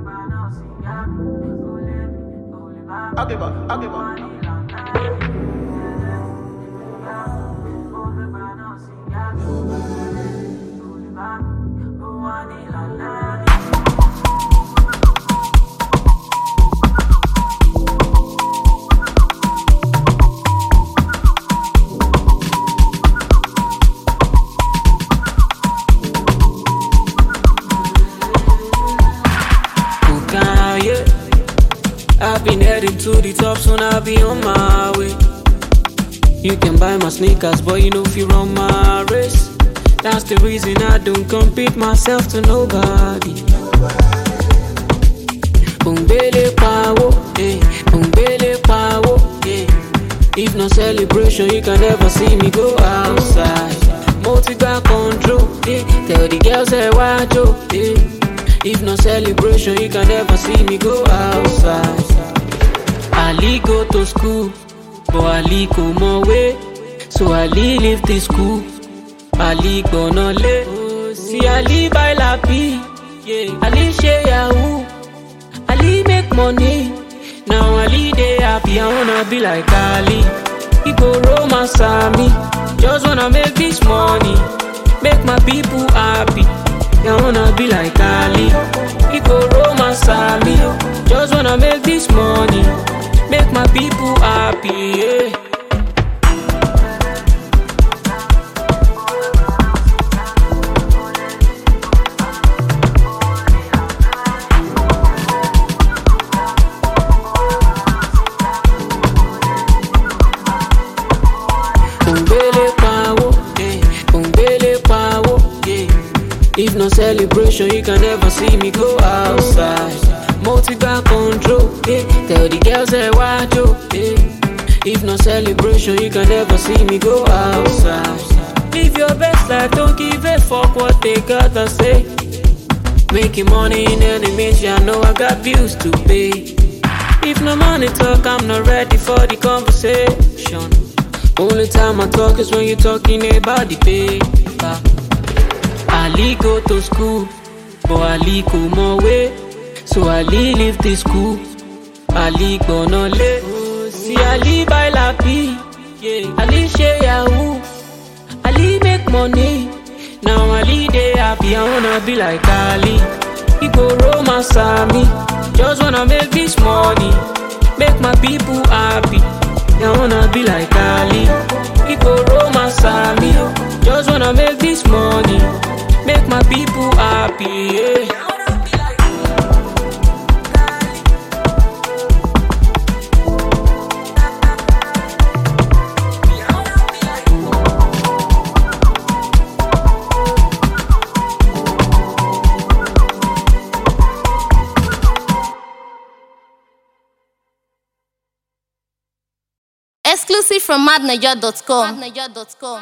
I've been heading to the top, soon I'll be on my way. You can buy my sneakers, but you know if you run my race. That's the reason I don't compete myself to nobody. Umbele pawo, eh, umbele pawo, eh. If no celebration, you can never see me go outside. Multi-bar control, eh. Tell the girls that watch you, eh. If no celebration, you can never see me go outside. Ali go to school, but Ali go my way. So Ali leave the school, Ali gonna lay. See Ali buy lappy, yeah. Ali share Yahoo, Ali make money. Now Ali they happy, I wanna be like Ali. He go romance me, just wanna make this money, make my people happy. I wanna be like Ali. He go romance me, just wanna make this money, make my people happy, yeah. Umbele pawo, eh, umbele pawo, yeah. If no celebration, you can never see me go outside. Multi-bar control, eh. Tell the girls that watch you, eh. If no celebration, you can never see me go outside. Live your best life, don't give a fuck what they gotta say. Making money in any means, I know I got bills to pay. If no money talk, I'm not ready for the conversation. Only time I talk is when you're talking about the paper. Ali go to school, but Ali go my way. So Ali leave the school, Ali gonna lay. See Ali buy lappy, yeah. Ali share Yahoo, Ali make money. Now Ali they happy, I wanna be like Ali. He go romance me, just wanna make this money, make my people happy. I wanna be like Ali. He go romance me, just wanna make this money, make my people happy, yeah. Exclusive from madniger.com.